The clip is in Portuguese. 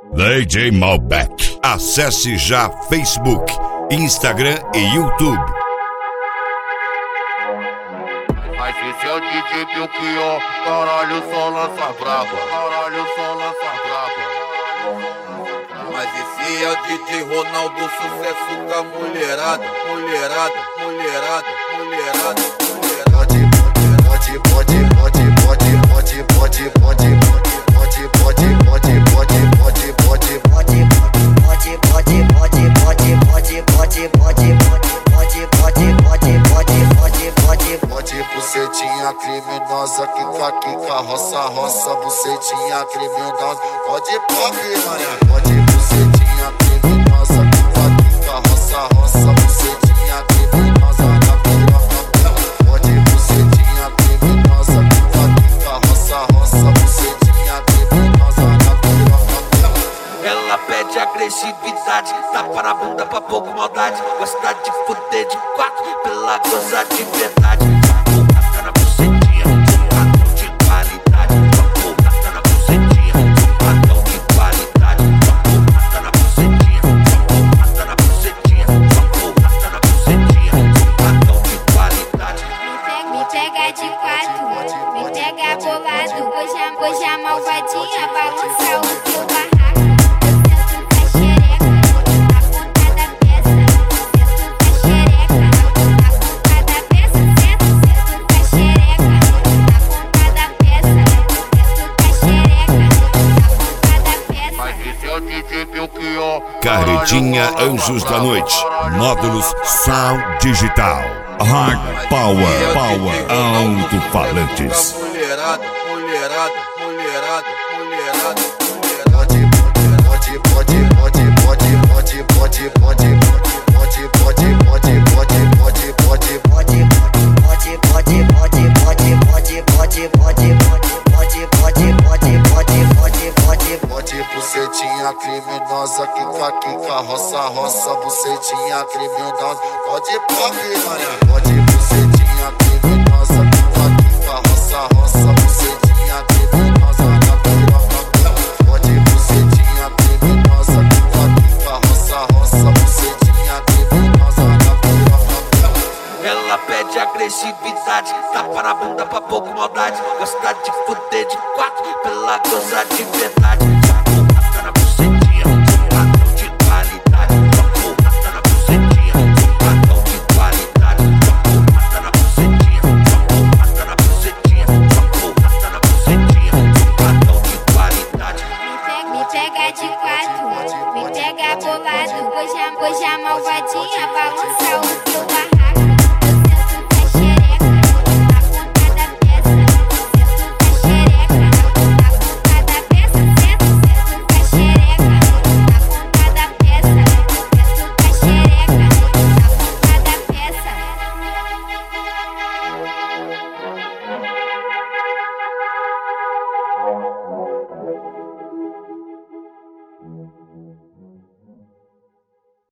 DJ Malbec. Acesse já Facebook, Instagram e YouTube. Mas esse é o DJ Belchior, caralho, só lança braba. Caralho, só lança braba. Mas esse é o DJ Ronaldo, sucesso com a mulherada. Mulherada, mulherada, mulherada, mulherada. Bucetinha criminosa, quica, roça, bucetinha criminosa. Pode pop, mané. Pode bucetinha criminosa, quica, roça, bucetinha criminosa na piroca. Pode bucetinha criminosa, quica, roça, bucetinha criminosa na piroca. Ela pede agressividade, tapa na bunda pra pouco maldade. Gosta de fuder de quatro, pela goza de verdade. Me pega bolado, hoje a malvadinha balança o seu barraco. Eu sento na xereca, na ponta da peça. Sento na xereca, na ponta da peça. Sento na xereca, na ponta da peça. Sento na xereca, na ponta da peça. Mas esse é o DJ Belchior, Carretinha Anjos da Noite. Módulos Sound Digital. Hard Power Alto-Falantes. mulherada, mulherada, mulherada, mulherada. Bucetinha criminosa, quica, roça, bucetinha criminosa. Pode pop, mané. Pode bucetinha criminosa, quica, roça, bucetinha criminosa na piroca. Pode bucetinha criminosa, quica, roça, bucetinha criminosa na piroca. Ela pede agressividade, tapa na bunda pra pouco maldade. Gosta de fuder de quatro, pela goza de verdade. Me pega bolado, hoje a malvadinha balança o seu